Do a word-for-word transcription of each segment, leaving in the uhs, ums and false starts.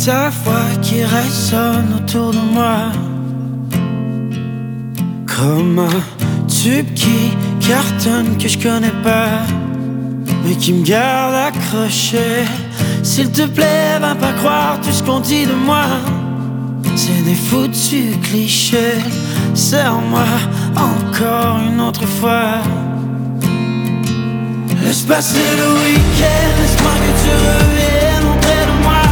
ta voix qui résonne autour de moi, comme un tube qui cartonne que je connais pas, mais qui me garde accroché. S'il te plaît, va pas croire tout ce qu'on dit de moi, c'est des foutus clichés. Serre-moi encore une autre fois. Laisse passer le week-end, laisse-moi que tu reviennes auprès de moi.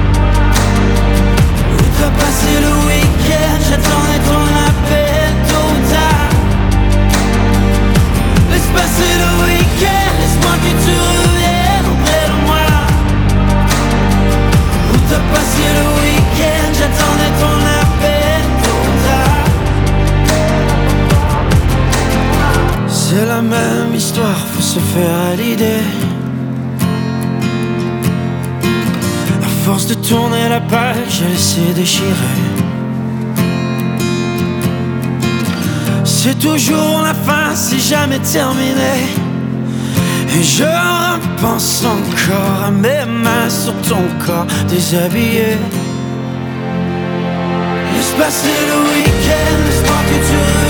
Où t'as passé le week-end, j'attendais ton appel tôt ou tard. Laisse passer le week-end, laisse-moi que tu reviennes auprès de moi. Où t'as passé le week-end, j'attendais ton appel tôt ou tard. C'est la même histoire, faut se faire à l'idée. À force de tourner la page, j'ai laissé déchirer. C'est toujours la fin, c'est jamais terminé. Et je repense encore à mes mains sur ton corps déshabillé. Laisse passer le week-end, laisse-moi que tu